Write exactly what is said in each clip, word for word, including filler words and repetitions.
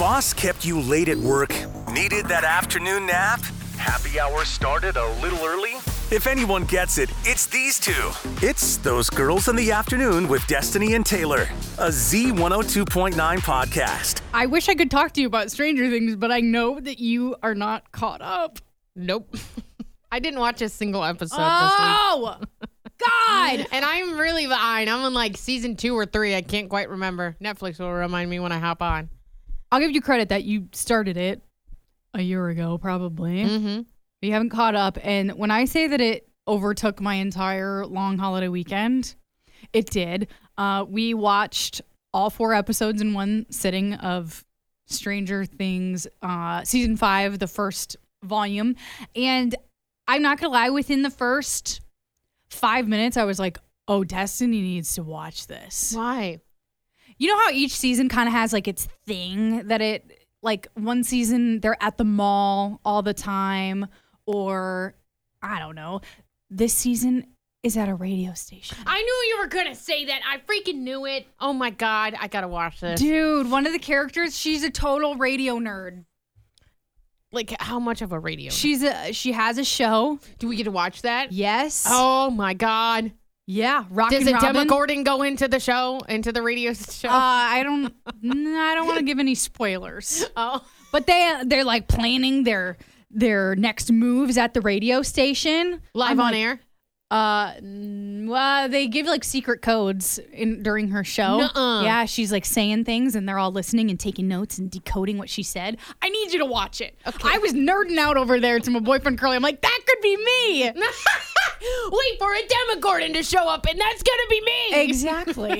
boss kept you late at work? Needed that afternoon nap? Happy hour started a little early? If anyone gets it, it's these two. It's Those Girls in the Afternoon with Destiny and Taylor, a Z one oh two point nine podcast. I wish I could talk to you about Stranger Things, but I know that you are not caught up. Nope. I didn't watch a single episode Oh, this week. God. And I'm really behind. I'm on like season two or three. I can't quite remember. Netflix will remind me when I hop on. I'll give you credit that you started it a year ago, probably. Mm-hmm. You haven't caught up. And when I say that it overtook my entire long holiday weekend, it did. Uh, we watched all four episodes in one sitting of Stranger Things, uh, season five, the first volume. And I'm not going to lie, within the first five minutes, I was like, oh, Destiny needs to watch this. Why? You know how each season kind of has like its thing that it, like one season they're at the mall all the time, or I don't know. This season is at a radio station. I knew you were going to say that. I freaking knew it. Oh my God. I got to watch this. Dude, one of the characters, she's a total radio nerd. Like, how much of a radio? She's a, she has a show. Do we get to watch that? Yes. Oh my God. Yeah. Rockin' Does it Robin. Emma Gordon go into the show, into the radio show? Uh, I don't, I don't want to give any spoilers. Oh. But they, they're like planning their, their next moves at the radio station. Live I'm on like, air? Uh, n- well, they give like secret codes in during her show. Nuh-uh. Yeah, she's like saying things and they're all listening and taking notes and decoding what she said. I need you to watch it. Okay. I was nerding out over there to my boyfriend Curly. I'm like, that could be me. Wait for a Emma Gordon to show up, and that's gonna be me. Exactly.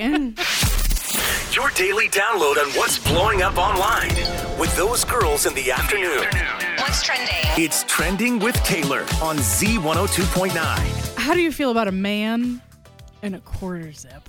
Your daily download on what's blowing up online with Those Girls in the Afternoon. What's trending? It's Trending with Taylor on Z one oh two point nine. How do you feel about a man in a quarter zip?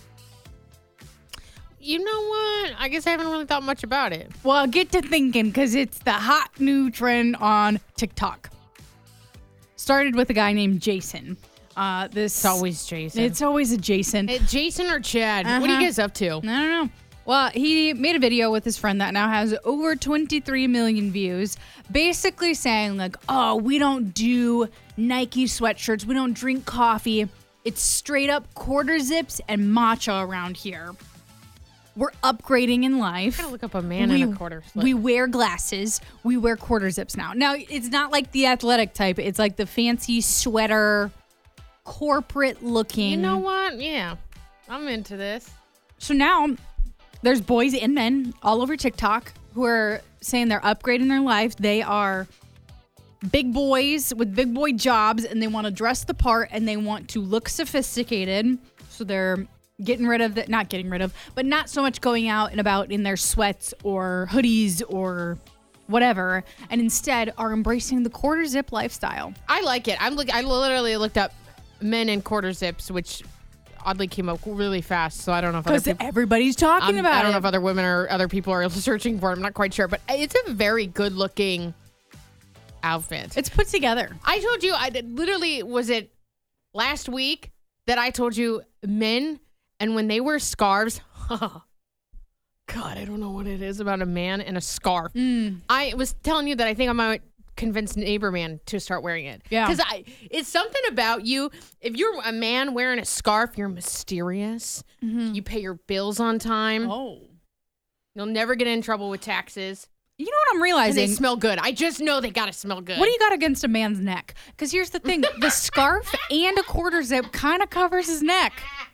You know what? I guess I haven't really thought much about it. Well, get to thinking because it's the hot new trend on TikTok. Started with a guy named Jason. Uh, this It's always Jason. It's always a Jason. Hey, Jason or Chad? What are Uh-huh. you guys up to? I don't know. Well, he made a video with his friend that now has over twenty-three million views, basically saying like, oh, we don't do Nike sweatshirts. We don't drink coffee. It's straight up quarter zips and matcha around here. We're upgrading in life. I gotta look up a man we, in a quarter slip. We wear glasses. We wear quarter zips now. Now, it's not like the athletic type. It's like the fancy sweater, corporate looking. You know what? Yeah, I'm into this. So now there's boys and men all over TikTok who are saying they're upgrading their life. They are big boys with big boy jobs and they want to dress the part and they want to look sophisticated. So they're getting rid of the, not getting rid of, but not so much going out and about in their sweats or hoodies or whatever, and instead are embracing the quarter zip lifestyle. I like it. I'm look. I literally looked up men in quarter zips, which oddly came up really fast. So I don't know if other Because people, everybody's talking I'm- about I don't it. know if other women or other people are searching for it. I'm not quite sure, but it's a very good looking outfit. It's put together. I told you, I did, literally, was it last week that I told you men, and when they wear scarves, God, I don't know what it is about a man and a scarf. Mm. I was telling you that I think I might convince neighbor man to start wearing it. Yeah. Because I, it's something about you. If you're a man wearing a scarf, you're mysterious. Mm-hmm. You pay your bills on time. Oh. You'll never get in trouble with taxes. You know what I'm And realizing? they smell good. I just know they gotta smell good. What do you got against a man's neck? Because here's the thing. The scarf and a quarter zip kind of covers his neck.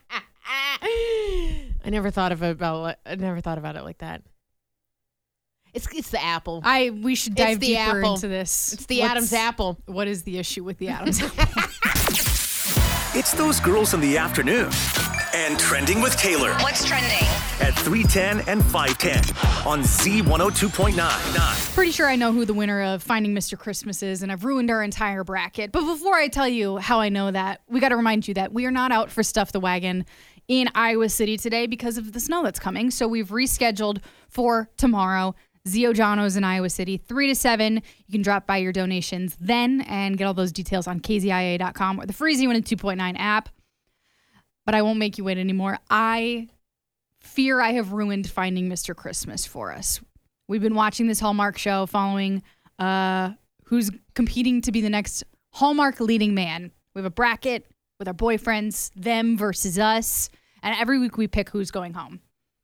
I never thought of it about. I never thought about it like that. It's it's the apple. I We should It's dive the deeper apple. into this. It's the What's- Adam's apple. What is the issue with the Adam's apple? It's Those Girls in the Afternoon and Trending with Taylor What's trending? at three ten and five ten on Z one oh two point nine. Pretty sure I know who the winner of Finding Mister Christmas is, and I've ruined our entire bracket. But before I tell you how I know that, we got to remind you that we are not out for Stuff the Wagon in Iowa City today because of the snow that's coming. So we've rescheduled for tomorrow. Zio Jono's in Iowa City, three to seven. You can drop by your donations then and get all those details on K Z I A dot com or the free Z one oh two point nine app. But I won't make you wait anymore. I fear I have ruined Finding Mister Christmas for us. We've been watching this Hallmark show following uh, who's competing to be the next Hallmark leading man. We have a bracket with our boyfriends, them versus us. And every week we pick who's going home.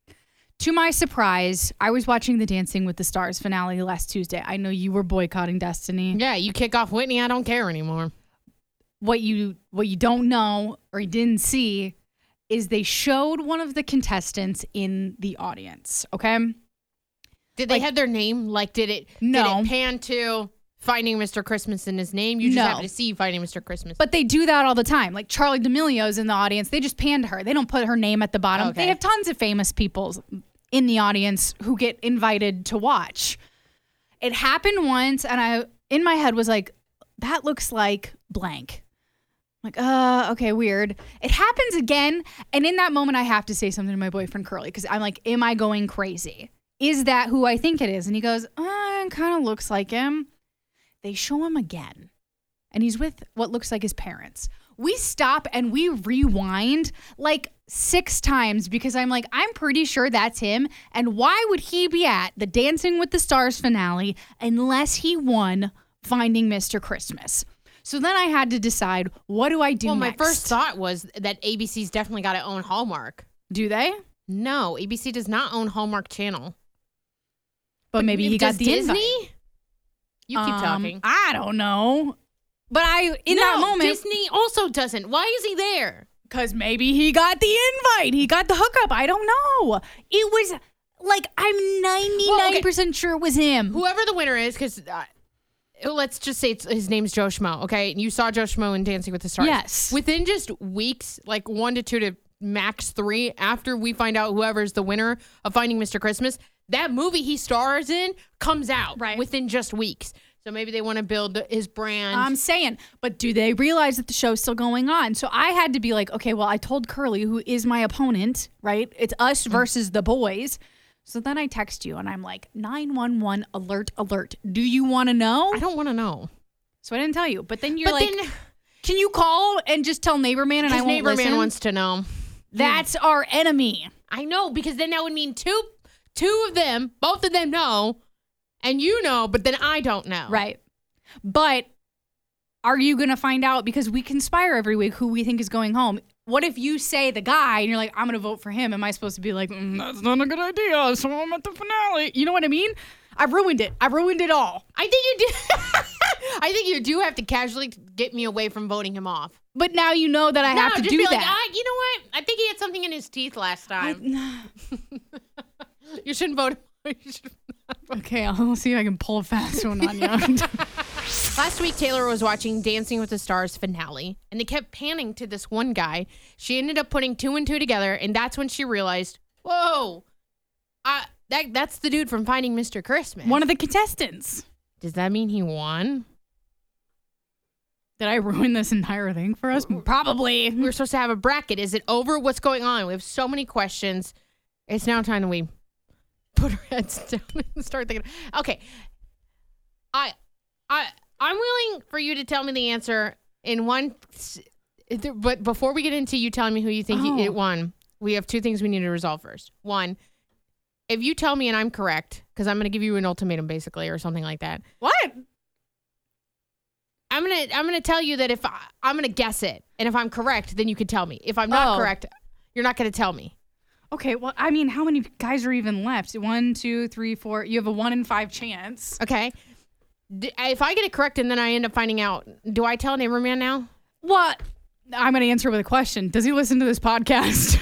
To my surprise, I was watching the Dancing with the Stars finale last Tuesday. I know you were boycotting Destiny. Yeah, you kick off Whitney, I don't care anymore. What you what you don't know or you didn't see is they showed one of the contestants in the audience, okay? Did they Like- have their name? Like, did it, No. did it pan to Finding Mister Christmas in his name? You just No. happen to see Finding Mister Christmas. But they do that all the time. Like Charlie D'Amelio's in the audience. They just pan to her. They don't put her name at the bottom. Okay. They have tons of famous people in the audience who get invited to watch. It happened once, and I, in my head, was like, that looks like blank. I'm like, uh, okay, weird. It happens again, and in that moment, I have to say something to my boyfriend, Curly, because I'm like, am I going crazy? Is that who I think it is? And he goes, uh, it kind of looks like him. They show him again, and he's with what looks like his parents. We stop and we rewind like six times because I'm like, I'm pretty sure that's him. And why would he be at the Dancing with the Stars finale unless he won Finding Mister Christmas? So then I had to decide, what do I do well, next? my first thought was that A B C's definitely got to own Hallmark. Do they? No, A B C does not own Hallmark Channel. But maybe he got Does the Disney? invite. You keep Um, talking. I don't know. But I, in no, that moment, Disney also doesn't. Why is he there? because maybe he got the invite. He got the hookup. I don't know. It was like, I'm ninety-nine percent sure it was him. Whoever the winner is, because uh, let's just say it's, his name's Joe Schmo, okay? And you saw Joe Schmo in Dancing with the Stars. Yes. Within just weeks, like one to two to max three, after we find out whoever's the winner of Finding Mister Christmas, that movie he stars in comes out Right. within just weeks. So maybe they want to build his brand. I'm saying, but do they realize that the show's still going on? So I had to be like, okay, well, I told Curly, who is my opponent, right? It's us versus the boys. So then I text you and I'm like, nine one one alert, alert. Do you want to know? I don't want to know. So I didn't tell you. But then you're But like, then can you call and just tell Neighbor Man and I his won't neighbor listen? man wants to know. That's our enemy. I know, because then that would mean two, two of them, both of them know, and you know, but then I don't know. Right. But are you going to find out? Because we conspire every week who we think is going home. What if you say the guy and you're like, I'm going to vote for him? Am I supposed to be like, mm, that's not a good idea, so I'm at the finale? You know what I mean? I ruined it. I ruined it all. I think you do. I think you do have to casually get me away from voting him off. But now you know that I No, have to just do be that. like, ah, you know what? I think he had something in his teeth last time. You shouldn't vote. You should- Okay, I'll see if I can pull a fast one on you. Last week, Taylor was watching Dancing with the Stars finale, and they kept panning to this one guy. She ended up putting two and two together, and that's when she realized, whoa, I, that that's the dude from Finding Mister Christmas. One of the contestants. Does that mean he won? Did I ruin this entire thing for us? Probably. We were supposed to have a bracket. Is it over? What's going on? We have so many questions. It's now time that we put our heads down and start thinking. Okay. I, I, I'm willing for you to tell me the answer in one. But before we get into you telling me who you think Oh. it won, we have two things we need to resolve first. One, if you tell me and I'm correct, because I'm going to give you an ultimatum basically or something like that. What? I'm gonna I'm gonna tell you that if I, I'm gonna guess it, and if I'm correct, then you can tell me. If I'm not Oh. correct, you're not gonna tell me. Okay, well, I mean, how many guys are even left? One, two, three, four. You have a one in five chance. Okay. D- if I get it correct and then I end up finding out, do I tell Neighbor Man now? What? I'm going to answer with a question. Does he listen to this podcast?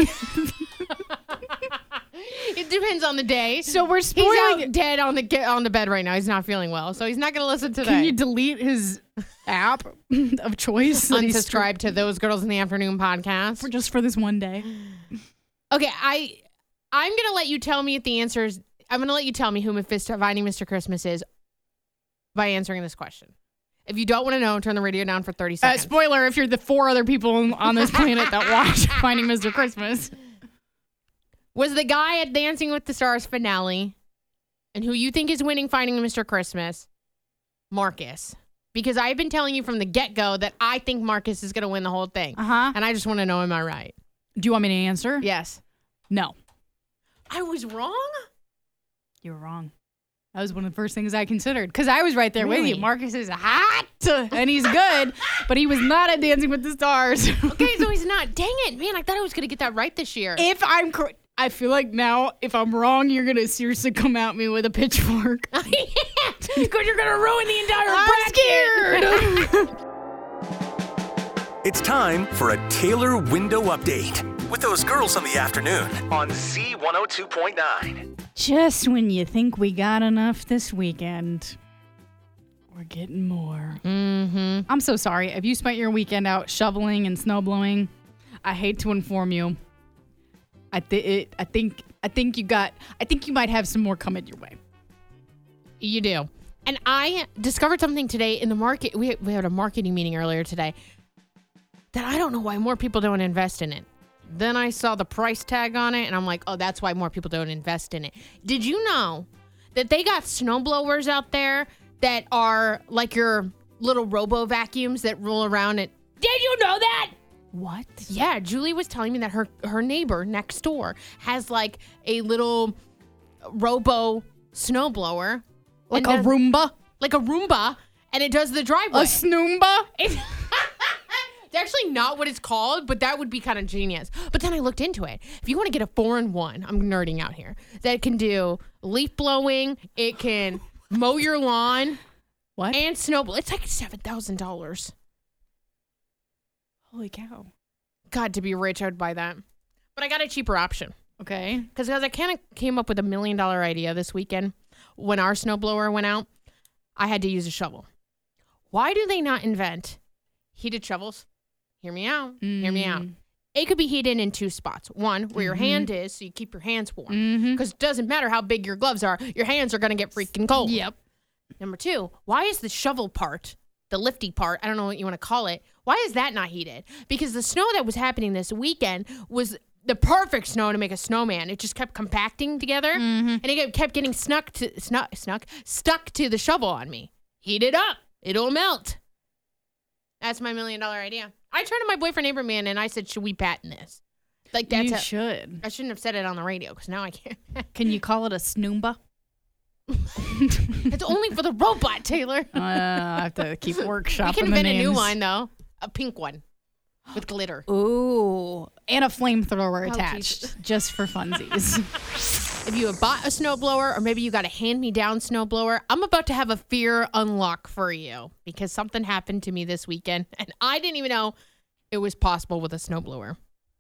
It depends on the day. So we're He's spoiling. out dead on the ge- on the bed right now. He's not feeling well, so he's not gonna listen to Can that. you delete his app of choice? that he's Unsubscribe to those Girls in the Afternoon podcast? for just for this one day. Okay, I I'm gonna let you tell me if the answer is. I'm gonna let you tell me who Mephisto Finding Mister Christmas is by answering this question. If you don't want to know, turn the radio down for thirty Uh, seconds. spoiler: if you're the four other people on this planet that watch Finding Mister Christmas, Was the guy at Dancing with the Stars finale, and who you think is winning Finding Mister Christmas, Marcus? Because I've been telling you from the get-go that I think Marcus is going to win the whole thing. uh huh. And I just want to know, am I right? Do you want me to answer? Yes. No. I was wrong? You were wrong. That was one of the first things I considered because I was right there Really? with you. Marcus is hot and he's good, but he was not at Dancing with the Stars. Okay, so he's not. Dang it, man. I thought I was going to get that right this year. If I'm correct, I feel like now if I'm wrong, you're going to seriously come at me with a pitchfork. I can't. Because you're going to ruin the entire I'm bracket. scared. It's time for a Taylor window update with those girls in the afternoon on Z one oh two point nine. Just when you think we got enough this weekend, we're getting more. Mm-hmm. I'm so sorry. If you spent your weekend out shoveling and snow blowing, I hate to inform you. I, th- it, I think I think you got I think you might have some more coming your way. You do. And I discovered something today in the market. We, we had a marketing meeting earlier today that I don't know why more people don't invest in it. Then I saw the price tag on it, and I'm like, oh, that's why more people don't invest in it. Did you know that they got snow blowers out there that are like your little robo vacuums that roll around? And did you know that? What? Yeah, Julie was telling me that her her neighbor next door has like a little robo snow blower, Like and a does- Roomba? like a Roomba, and it does the driveway. A Snoomba? It's it's actually not what it's called, but that would be kind of genius. But then I looked into it. If you want to get a four-in-one, I'm nerding out here, that can do leaf blowing, it can mow your lawn, What? and snowblow. It's like seven thousand dollars. Holy cow. God, to be rich, I would buy that. But I got a cheaper option. Okay. Because I kind of came up with a million dollar idea this weekend. When our snowblower went out, I had to use a shovel. Why do they not invent heated shovels? Hear me out. Hear me out. Mm. It could be heated in two spots. One, where your hand is, so you keep your hands warm. Mm-hmm. Because it doesn't matter how big your gloves are, your hands are going to get freaking cold. Yep. Number two, why is the shovel part, the lifty part, I don't know what you want to call it, why is that not heated? Because the snow that was happening this weekend was the perfect snow to make a snowman. It just kept compacting together, Mm-hmm. and it kept getting snuck to snuck snuck stuck to the shovel on me. Heat it up, it'll melt. That's my million dollar idea. I turned to my boyfriend neighbor man and I said, "Should we patent this?" Like that's You a, should. I shouldn't have said it on the radio because now I can't. Can you call it a Snoomba? It's only for the robot, Taylor. Uh, I have to keep workshopping We can the invent a new names. one though, a pink one with glitter. Ooh, and a flamethrower Oh, attached, Jesus. just for funsies. If you have bought a snowblower or maybe you got a hand-me-down snowblower, I'm about to have a fear unlock for you because something happened to me this weekend and I didn't even know it was possible with a snowblower.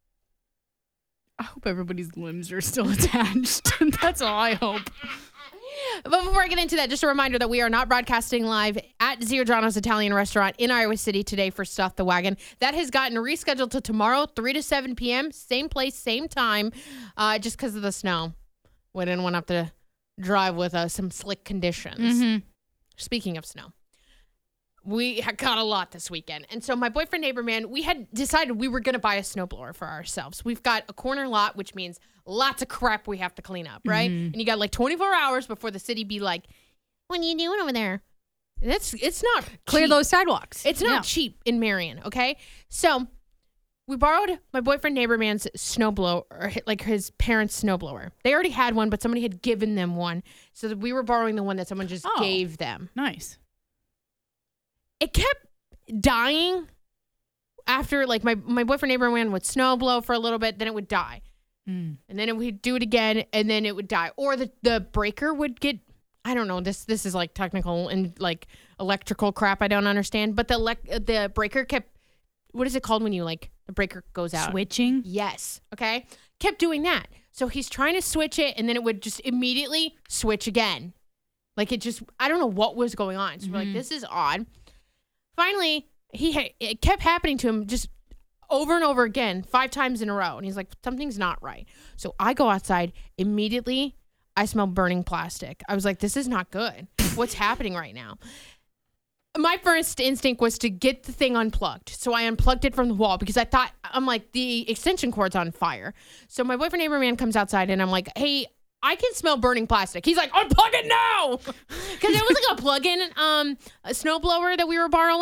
I hope everybody's limbs are still attached. That's all I hope. But before I get into that, just a reminder that we are not broadcasting live at Giordano's Italian Restaurant in Iowa City today for Stuff the Wagon. That has gotten rescheduled to tomorrow, three to seven p.m., same place, same time, uh, just because of the snow. We didn't want to have to drive with uh, some slick conditions. Mm-hmm. Speaking of snow, we had got a lot this weekend. And so my boyfriend, neighbor man, we had decided we were going to buy a snowblower for ourselves. We've got a corner lot, which means lots of crap we have to clean up, right? Mm-hmm. And you got like twenty-four hours before the city be like, what are you doing over there? It's, it's not Clear cheap. those sidewalks. It's not Yeah. cheap in Marion, okay? So we borrowed my boyfriend neighbor man's snowblower, or hi- like his parents' snowblower. They already had one, but somebody had given them one. So that we were borrowing the one that someone just Oh. gave them. Nice. It kept dying after, like, my, my boyfriend neighbor man would snowblow for a little bit, then it would die. Mm. And then it would do it again, and then it would die. Or the, the breaker would get, I don't know, this this is like technical and like electrical crap I don't understand. But the elec- the breaker kept, what is it called when you like, the breaker goes out? Switching. Yes. Okay. Kept doing that. So he's trying to switch it, and then it would just immediately switch again. Like it just, I don't know what was going on. So we're like, this is odd. Finally, he ha- it kept happening to him just over and over again, five times in a row. And he's like, something's not right. So I go outside. Immediately, I smell burning plastic. I was like, this is not good. What's happening right now? My first instinct was to get the thing unplugged. So I unplugged it from the wall because I thought, I'm like, the extension cord's on fire. So my boyfriend neighbor man comes outside and I'm like, hey, I can smell burning plastic. He's like, unplug it now. Because it was like a plug-in um, a snowblower that we were borrowing.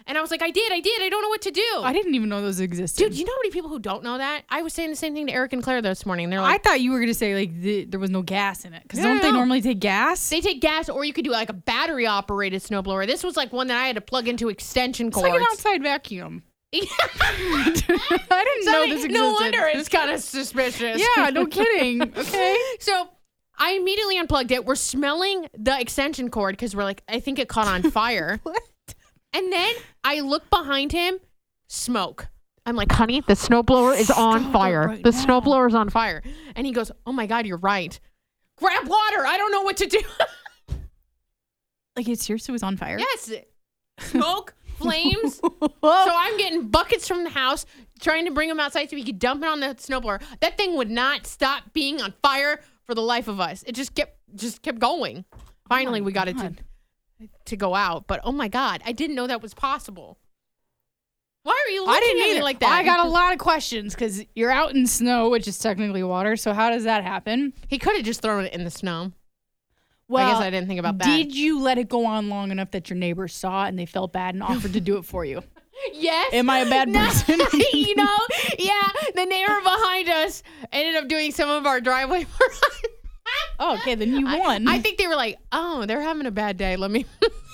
And I was like, I did, I did. I don't know what to do. I didn't even know those existed. Dude, you know how many people who don't know that? I was saying the same thing to Eric and Claire this morning. They're like, I thought you were going to say like the, there was no gas in it. Because No, don't no, they no. normally take gas? they take gas, or you could do like a battery operated snowblower. This was like one that I had to plug into extension It's cords. like an outside vacuum. Yeah. I didn't So know like, this existed. no wonder it's kind of suspicious. Yeah, no kidding. Okay. So I immediately unplugged it. We're smelling the extension cord because we're like, I think it caught on fire. What? And then I look behind him, smoke. I'm like, honey, the snowblower is on Stop it fire. right the now. snowblower is on fire. And he goes, oh my God, you're right. Grab water. I don't know what to do. Like it seriously was on fire? Yes. Smoke, flames. Whoa. So I'm getting buckets from the house, trying to bring them outside so we could dump it on the snowblower. That thing would not stop being on fire for the life of us. It just kept just kept going. Finally, Oh my we got it to, God. to go out. But oh my God, I didn't know that was possible. Why are you looking I didn't at me either. like that? I got a lot of questions because you're out in snow, which is technically water. So how does that happen? He could have just thrown it in the snow. Well, I guess I didn't think about that. Did you let it go on long enough that your neighbors saw it and they felt bad and offered to do it for you? Yes. Am I a bad No, person? you know, yeah. The neighbor behind us ended up doing some of our driveway work. Oh, okay, then you won. I think they were like, oh, they're having a bad day. Let me,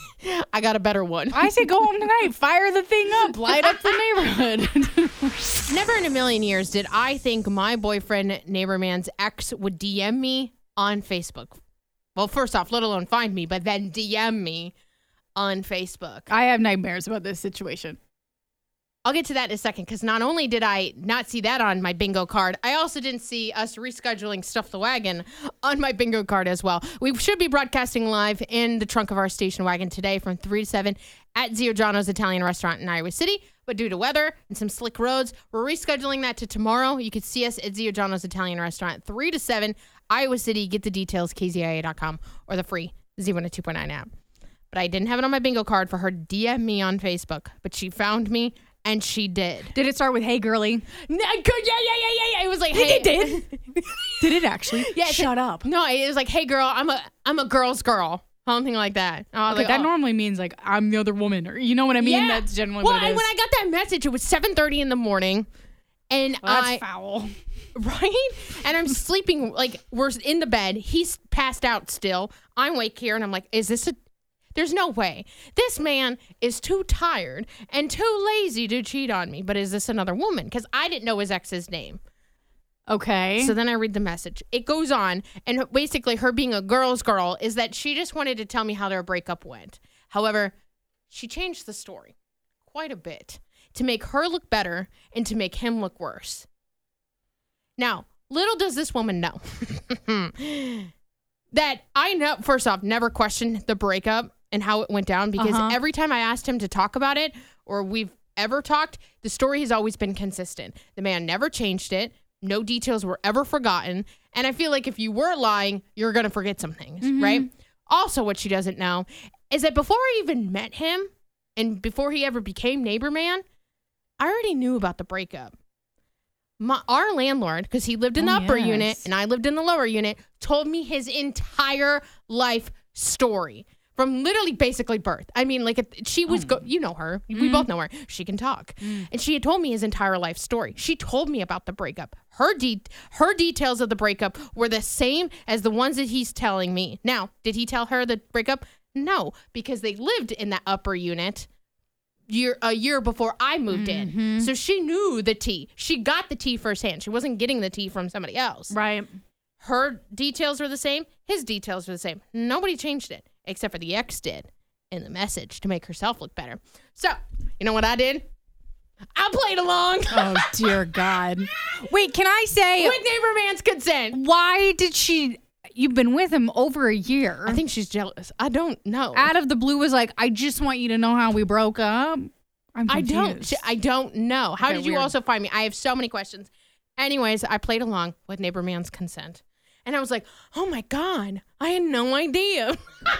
I got a better one. I say go home tonight, fire the thing up, light up the neighborhood. Never in a million years did I think my boyfriend, neighbor man's ex, would D M me on Facebook. Well, first off, let alone find me, but then D M me on Facebook. I have nightmares about this situation. I'll get to that in a second, because not only did I not see that on my bingo card, I also didn't see us rescheduling Stuff the Wagon on my bingo card as well. We should be broadcasting live in the trunk of our station wagon today from three to seven at Zio Giano's Italian Restaurant in Iowa City. But due to weather and some slick roads, we're rescheduling that to tomorrow. You can see us at Zio Giano's Italian Restaurant, three to seven, Iowa City. Get the details, K Z I A dot com, or the free Z one oh two point nine app. But I didn't have it on my bingo card for her to D M me on Facebook, but she found me. And she did. Did it start with "Hey, girly"? No, yeah, yeah, yeah, yeah, yeah. It was like, hey, It did. Did it actually? Yeah, it Shut said- up. No, it was like, hey, girl, I'm a, I'm a girl's girl, something like that. I was Okay, like, that oh. normally means like I'm the other woman, or you know what I mean. Yeah. That's generally well, what it and is. when I got that message, it was seven thirty in the morning, and Well, that's I, foul. right, and I'm sleeping like we're in the bed. He's passed out still. I'm awake here, and I'm like, is this a? There's no way. This man is too tired and too lazy to cheat on me. But is this another woman? Because I didn't know his ex's name. Okay. So then I read the message. It goes on, and basically her being a girl's girl is that she just wanted to tell me how their breakup went. However, she changed the story quite a bit to make her look better and to make him look worse. Now, little does this woman know that I know, first off, never questioned the breakup and how it went down, because Uh-huh. every time I asked him to talk about it, or we've ever talked, the story has always been consistent. The man never changed it. No details were ever forgotten. And I feel like if you were lying, you're going to forget some things, right? Also, what she doesn't know is that before I even met him and before he ever became neighbor man, I already knew about the breakup. My, our landlord, because he lived in the Oh, upper yes. unit and I lived in the lower unit, told me his entire life story. From literally basically birth. I mean, like, if she was, go- you know her. We both know her. She can talk. And she had told me his entire life story. She told me about the breakup. Her de- her details of the breakup were the same as the ones that he's telling me. Now, did he tell her the breakup? No, because they lived in that upper unit year a year before I moved in. So she knew the tea. She got the tea firsthand. She wasn't getting the tea from somebody else. right. Her details were the same. His details were the same. Nobody changed it, except for the ex did in the message to make herself look better. So, you know what I did? I played along Oh dear God. Wait, can I say with neighbor man's consent. why did she? You've been with him over a year. I think she's jealous. I don't know. out of the blue was like, I just want you to know how we broke up. I'm I don't. confused. I don't know. How Okay, did you weird. also find me? I have so many questions. Anyways, I played along with neighbor man's consent. And I was like, oh my God, I had no idea.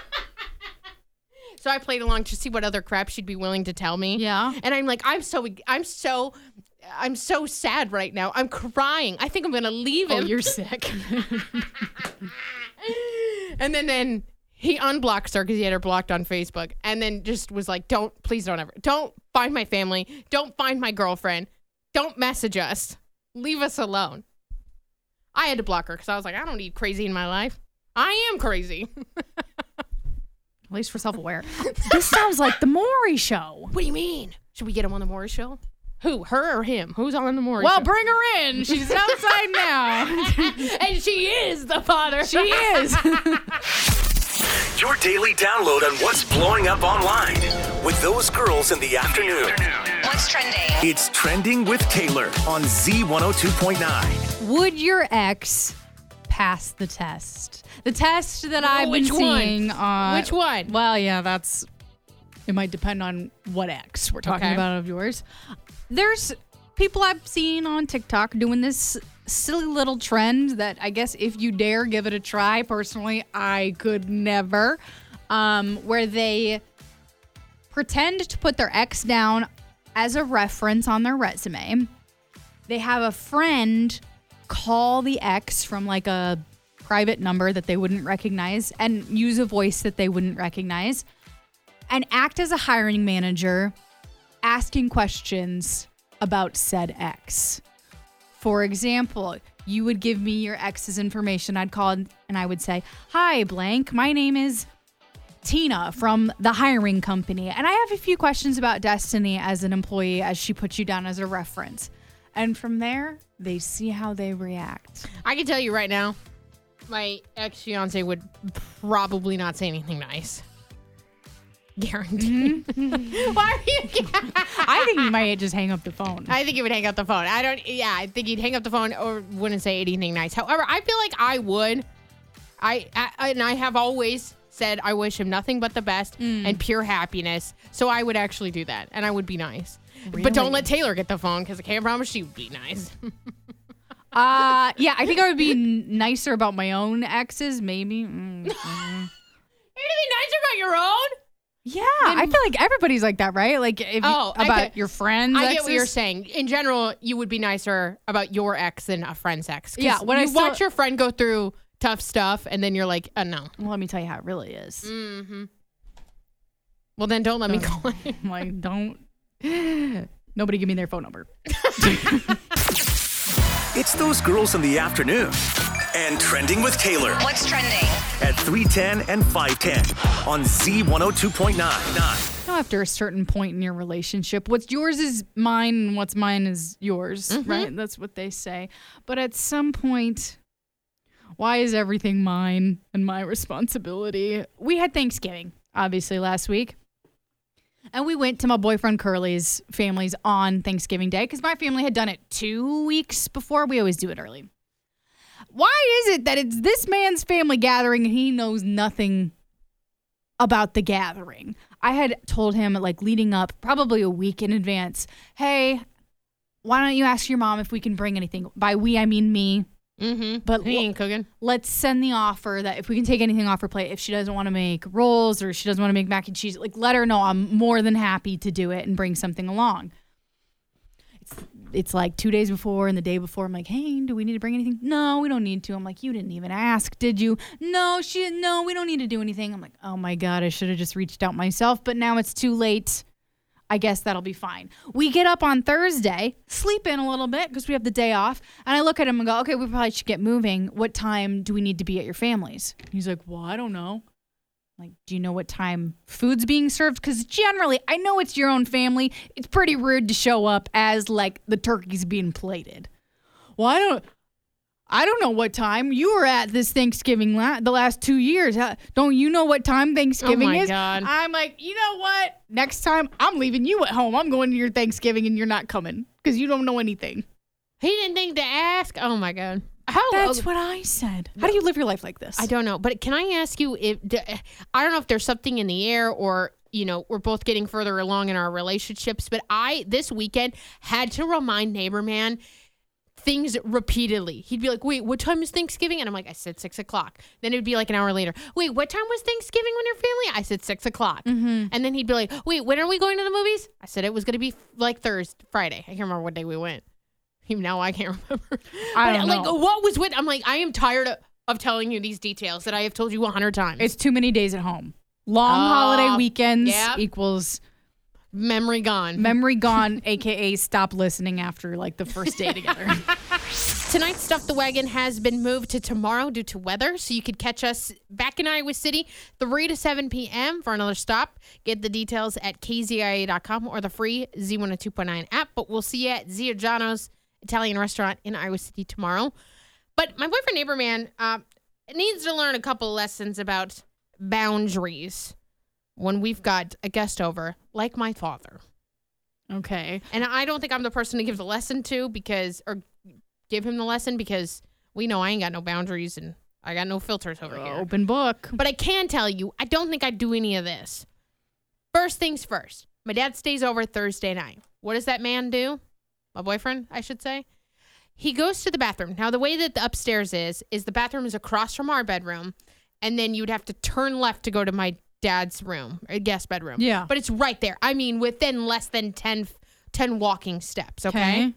So I played along to see what other crap she'd be willing to tell me. Yeah. And I'm like, I'm so, I'm so, I'm so sad right now. I'm crying. I think I'm going to leave Oh, him. you're sick. And then, then he unblocks her because he had her blocked on Facebook, and then just was like, don't, please don't ever, don't find my family. Don't find my girlfriend. Don't message us. Leave us alone. I had to block her because I was like, I don't need crazy in my life. I am crazy. At least we're self-aware. This sounds like the Maury Show. What do you mean? Should we get him on the Maury Show? Who? Her or him? Who's on the Maury Well, Show? bring her in. She's outside now. And she is the father. She is. Your daily download on what's blowing up online with those girls in the afternoon. What's trending? It's Trending with Taylor on Z one oh two point nine. Would your ex pass the test? The test that I've Which been one? seeing on. Which one? Well, yeah, that's. It might depend on what ex we're talking Okay. about of yours. There's people I've seen on TikTok doing this silly little trend that I guess if you dare give it a try. Personally, I could never. Um, where they pretend to put their ex down as a reference on their resume. They have a friend call the ex from like a private number that they wouldn't recognize and use a voice that they wouldn't recognize and act as a hiring manager asking questions about said ex. For example, you would give me your ex's information. I'd call and I would say, hi, blank. My name is Tina from the hiring company. And I have a few questions about Destiny as an employee as she puts you down as a reference. And from there, they see how they react. I can tell you right now, my ex-fiance would probably not say anything nice. Guaranteed. Mm-hmm. Why are you? I think you might just hang up the phone. I think he would hang up the phone. I don't. Yeah, I think he'd hang up the phone or wouldn't say anything nice. However, I feel like I would. I, I and I have always said I wish him nothing but the best Mm. and pure happiness. So I would actually do that, and I would be nice. Really? But don't let Taylor get the phone because I can't promise she would be nice. Uh, yeah, I think I would be n- nicer about my own exes, maybe. Mm, mm. You're gonna be nicer about your own? Yeah, I feel like everybody's like that, right? Like if you, Oh, I about get- your friends. I get what you're exes. saying. In general, you would be nicer about your ex than a friend's ex. 'Cause Yeah, when I you still- watch your friend go through tough stuff, and then you're like, uh, no. Well, let me tell you how it really is. Mm-hmm. Well, then don't let me call you. I'm like, don't. Nobody give me their phone number. It's those girls in the afternoon and Trending with Taylor What's trending? at three ten and five ten on Z one oh two point nine. You know, after a certain point in your relationship, what's yours is mine and what's mine is yours, Mm-hmm. right? That's what they say. But at some point, why is everything mine and my responsibility? We had Thanksgiving, obviously, last week. And we went to my boyfriend Curly's family's on Thanksgiving Day because my family had done it two weeks before. We always do it early. Why is it that it's this man's family gathering and he knows nothing about the gathering? I had told him, like, leading up probably a week in advance, hey, why don't you ask your mom if we can bring anything? By we, I mean me. Mm-hmm. But He ain't cooking. Let's send the offer that if we can take anything off her plate, if she doesn't want to make rolls or she doesn't want to make mac and cheese, like, let her know I'm more than happy to do it and bring something along. It's it's like two days before and the day before. I'm like, hey, do we need to bring anything? No, we don't need to. I'm like, you didn't even ask, did you? No, she no, we don't need to do anything. I'm like, oh my God, I should have just reached out myself, but now it's too late. I guess that'll be fine. We get up on Thursday, sleep in a little bit because we have the day off. And I look at him and go, okay, we probably should get moving. What time do we need to be at your family's? He's like, well, I don't know. Like, do you know what time food's being served? Because generally, I know it's your own family. It's pretty rude to show up as like the turkey's being plated. Well, I don't, I don't know what time you were at this Thanksgiving la- the last two years. How- Don't you know what time Thanksgiving Oh my is? God. I'm like, you know what? Next time, I'm leaving you at home. I'm going to your Thanksgiving and you're not coming because you don't know anything. He didn't think to ask. Oh my God. How? That's what I said. How do you live your life like this? I don't know. But can I ask you if d- I don't know if there's something in the air or, you know, we're both getting further along in our relationships, but I this weekend had to remind Neighbor Man things repeatedly. He'd be like, wait, what time is Thanksgiving? And I'm like, I said six o'clock. Then it'd be like an hour later. Wait, what time was Thanksgiving when your family? I said six o'clock. Mm-hmm. And then he'd be like, wait, when are we going to the movies? I said it was going to be like Thursday, Friday. I can't remember what day we went. Even now I can't remember. I But don't like, know. what was with? I'm like, I am tired of. of telling you these details that I have told you a hundred times. It's too many days at home. Long Oh, holiday weekends yep. equals memory gone. memory gone, a k a stop listening after like the first day together. Tonight's Stuff the Wagon has been moved to tomorrow due to weather, so you could catch us back in Iowa City three to seven p.m. for another stop. Get the details at k z i a dot com or the free Z one oh two point nine app. But we'll see you at Zia Giano's Italian restaurant in Iowa City tomorrow. But my boyfriend, neighbor man, uh, needs to learn a couple lessons about boundaries when we've got a guest over, like my father. Okay. And I don't think I'm the person to give the lesson to because, or give him the lesson because we know I ain't got no boundaries and I got no filters over here. Open book. But I can tell you, I don't think I'd do any of this. First things first, my dad stays over Thursday night. What does that man do? My boyfriend, I should say. He goes to the bathroom. Now, the way that the upstairs is, is the bathroom is across from our bedroom, and then you'd have to turn left to go to my dad's room, or guest bedroom. Yeah. But it's right there. I mean, within less than ten, ten walking steps, okay? Okay.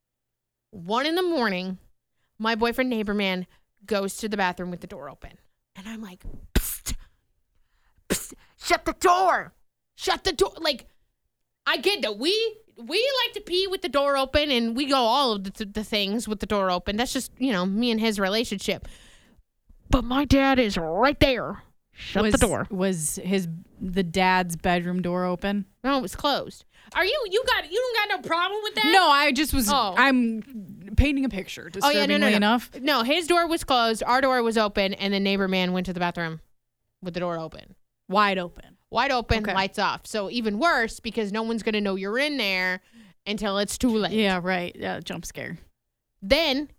One in the morning, my boyfriend, neighbor man, goes to the bathroom with the door open. And I'm like, psst, psst, shut the door. Shut the door. Like, I get that we we like to pee with the door open, and we go all of the, the things with the door open. That's just, you know, me and his relationship. But my dad is right there. Shut was, the door. Was his the dad's bedroom door open? No, it was closed. Are you, you got, you don't got no problem with that? No, I just was, Oh. I'm painting a picture, Oh, yeah, disturbingly no, no, no. enough. No, his door was closed. Our door was open, and the neighbor man went to the bathroom with the door open. Wide open. Wide open, Okay. lights off. So even worse because no one's going to know you're in there until it's too late. Yeah, right. Yeah, jump scare. Then,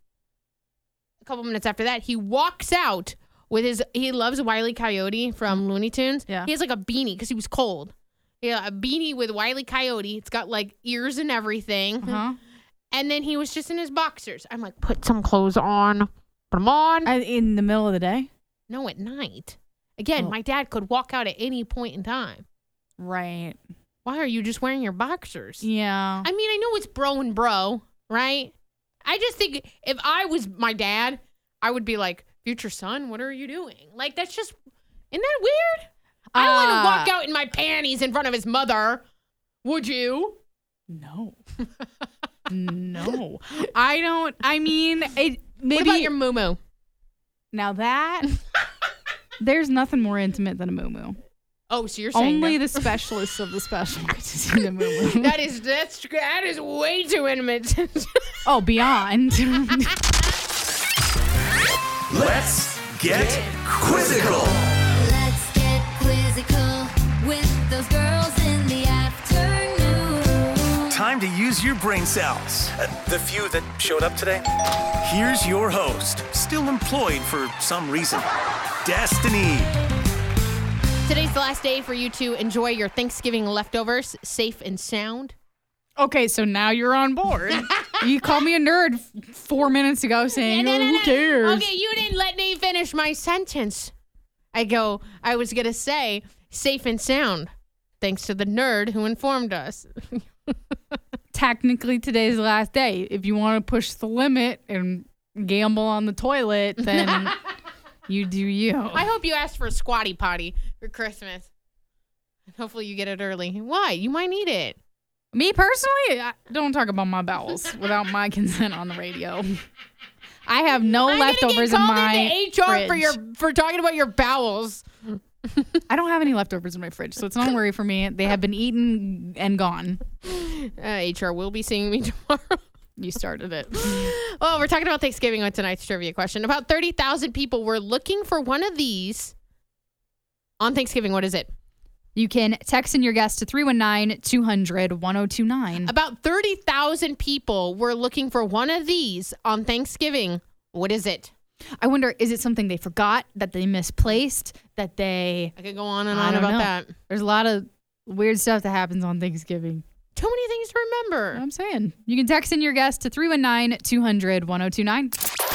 a couple minutes after that, he walks out with his, he loves Wile E. Coyote from Looney Tunes. Yeah. He has like a beanie because he was cold. Yeah, a beanie with Wile E. Coyote. It's got like ears and everything. Uh-huh. And then he was just in his boxers. I'm like, put some clothes on. Put them on. I, in the middle of the day? No, at night. Again, Oh. my dad could walk out at any point in time. Right. Why are you just wearing your boxers? Yeah. I mean, I know it's bro and bro, right? I just think if I was my dad, I would be like, future son, what are you doing? Like, that's just, isn't that weird? I don't want to Uh, walk out in my panties in front of his mother. Would you? No. No. I don't, I mean, it maybe. What about your moo-moo? Now that, there's nothing more intimate than a moo-moo. Oh, so you're saying Only that- the specialists of the special get to see the moo-moo. that is, that's, that is way too intimate. Oh, beyond. Let's get quizzical. Let's get quizzical with those girls in the afternoon. Time to use your brain cells. Uh, the few that showed up today. Here's your host, still employed for some reason, Destiny. Today's the last day for you to enjoy your Thanksgiving leftovers safe and sound. Okay, so now you're on board. You called me a nerd f- four minutes ago saying, No, oh, no, who no. cares? Okay, you didn't let me finish my sentence. I go, I was going to say safe and sound, thanks to the nerd who informed us. Technically, today's the last day. If you want to push the limit and gamble on the toilet, then you do you. I hope you asked for a squatty potty for Christmas. Hopefully you get it early. Why? You might need it. Me personally, I don't talk about my bowels without my consent on the radio. I have no I'm leftovers gonna in get called my into H R fridge. for your for talking about your bowels. I don't have any leftovers in my fridge, so it's not a worry for me. They have been eaten and gone. Uh, H R will be seeing me tomorrow. You started it. Well, we're talking about Thanksgiving on tonight's trivia question. About thirty thousand people were looking for one of these on Thanksgiving. What is it? You can text in your guess to three one nine, two hundred, ten twenty-nine. About thirty thousand people were looking for one of these on Thanksgiving. What is it? I wonder, is it something they forgot, that they misplaced, that they... I could go on and I on don't about know. that. There's a lot of weird stuff that happens on Thanksgiving. Too many things to remember. I'm saying. You can text in your guess to three one nine, two hundred, ten twenty-nine.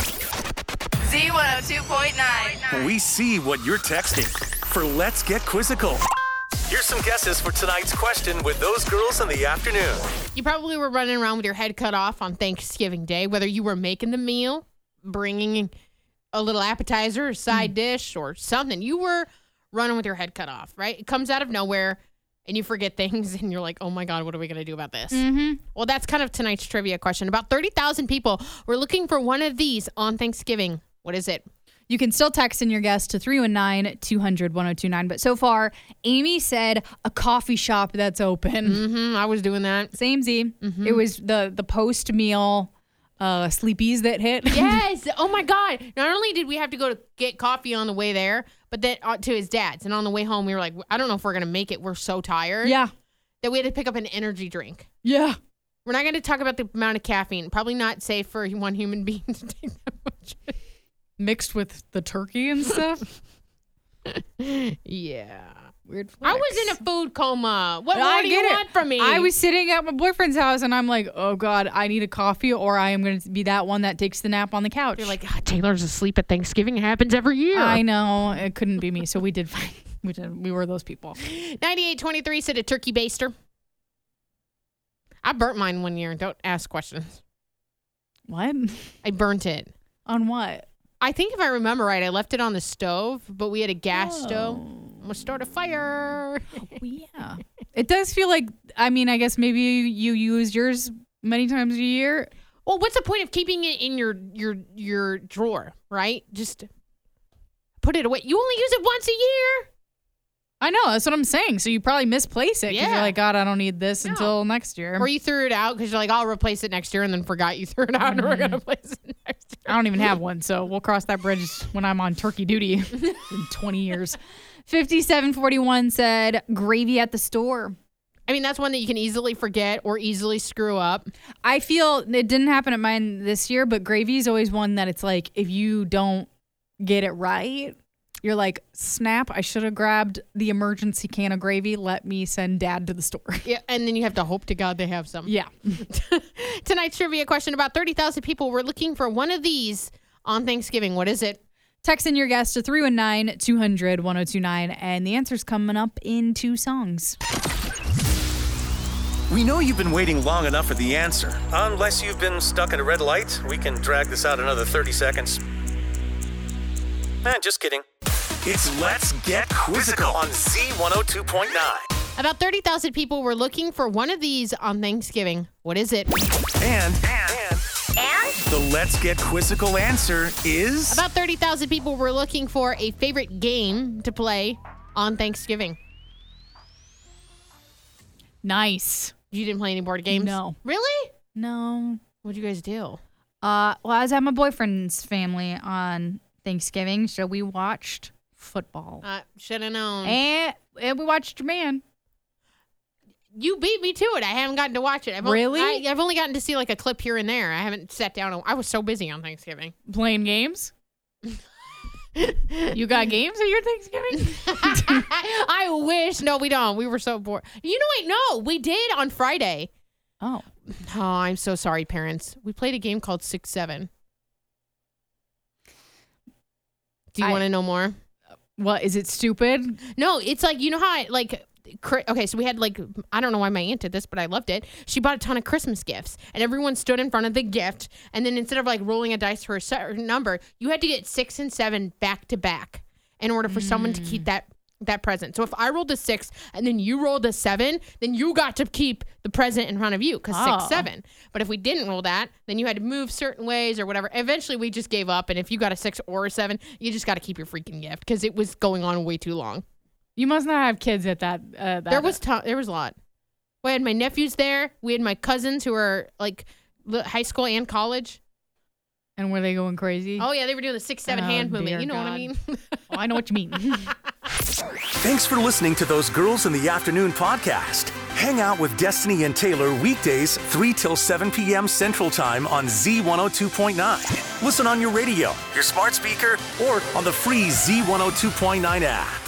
Z one oh two point nine. We see what you're texting for Let's Get Quizzical. Here's some guesses for tonight's question with those girls in the afternoon. You probably were running around with your head cut off on Thanksgiving Day, whether you were making the meal, bringing a little appetizer, a side mm. dish, or something. You were running with your head cut off, right? It comes out of nowhere, and you forget things, and you're like, oh, my God, what are we going to do about this? Mm-hmm. Well, that's kind of tonight's trivia question. About thirty thousand people were looking for one of these on Thanksgiving. What is it? You can still text in your guess to three one nine, two hundred, ten twenty-nine. But so far, Amy said a coffee shop that's open. Mm-hmm. I was doing that. Same Z. Mm-hmm. It was the, the post-meal uh, sleepies that hit. Yes. Oh, my God. Not only did we have to go to get coffee on the way there, but then uh, to his dad's. And on the way home, we were like, I don't know if we're going to make it. We're so tired. Yeah. That we had to pick up an energy drink. Yeah. We're not going to talk about the amount of caffeine. Probably not safe for one human being to take that much. Mixed with the turkey and stuff. Yeah. Weird flex. I was in a food coma. What I more do you get it. want from me? I was sitting at my boyfriend's house and I'm like, oh God, I need a coffee or I am going to be that one that takes the nap on the couch. You're like, ah, Taylor's asleep at Thanksgiving. It happens every year. I know. It couldn't be me. So we did fine. We did. We were those people. ninety-eight twenty-three said a turkey baster. I burnt mine one year. Don't ask questions. What? I burnt it. On what? I think if I remember right, I left it on the stove, but we had a gas Oh. stove. I'm going to start a fire. Oh, yeah. It does feel like, I mean, I guess maybe you use yours many times a year. Well, what's the point of keeping it in your your your drawer, right? Just put it away. You only use it once a year. I know. That's what I'm saying. So you probably misplace it because Yeah. you're like, God, I don't need this No. until next year. Or you threw it out because you're like, I'll replace it next year, and then forgot you threw it out, and we're going to replace it next year. I don't even have one, so we'll cross that bridge when I'm on turkey duty in twenty years. fifty-seven forty-one said gravy at the store. I mean, that's one that you can easily forget or easily screw up. I feel it didn't happen at mine this year, but gravy is always one that it's like if you don't get it right, you're like, snap, I should have grabbed the emergency can of gravy. Let me send dad to the store. Yeah, and then you have to hope to God they have some. Yeah. Tonight's trivia question, about thirty thousand people were looking for one of these on Thanksgiving. What is it? Text in your guess to three one nine, two hundred, ten twenty-nine, and the answer's coming up in two songs. We know you've been waiting long enough for the answer. Unless you've been stuck at a red light, we can drag this out another thirty seconds. Eh, just kidding. It's Let's Get Quizzical on Z one oh two point nine. About thirty thousand people were looking for one of these on Thanksgiving. What is it? And, and, and, the Let's Get Quizzical answer is... About thirty thousand people were looking for a favorite game to play on Thanksgiving. Nice. You didn't play any board games? No. Really? No. What'd you guys do? Uh, well, I was at my boyfriend's family on Thanksgiving, so we watched football. Uh, should have known. And, and we watched Jermaine. You beat me to it. I haven't gotten to watch it. I've Really? Only, I, I've only gotten to see like a clip here and there. I haven't sat down. And, I was so busy on Thanksgiving. Playing games? You got games at your Thanksgiving? I wish. No, we don't. We were so bored. You know what? No, we did on Friday. Oh. Oh, I'm so sorry, parents. We played a game called Six Seven. Do you I- want to know more? What, is it stupid? No, it's like, you know how I, like, cri- okay, so we had, like, I don't know why my aunt did this, but I loved it. She bought a ton of Christmas gifts, and everyone stood in front of the gift, and then instead of, like, rolling a dice for a certain number, you had to get six and seven back to back in order for mm. someone to keep that that present. So if I rolled a six and then you rolled a seven, then you got to keep the present in front of you because oh. six, seven. But if we didn't roll that, then you had to move certain ways or whatever. Eventually, we just gave up. And if you got a six or a seven, you just got to keep your freaking gift because it was going on way too long. You must not have kids at that. Uh, that There was t- there was a lot. We had my nephews there. We had my cousins who were like high school and college. And were they going crazy? Oh, yeah. They were doing the six, seven Oh, hand movement. dear You know God. what I mean? Oh, I know what you mean. Thanks for listening to Those Girls in the Afternoon podcast. Hang out with Destiny and Taylor weekdays three till seven p.m. Central Time on Z one oh two point nine. Listen on your radio, your smart speaker, or on the free Z one oh two point nine app.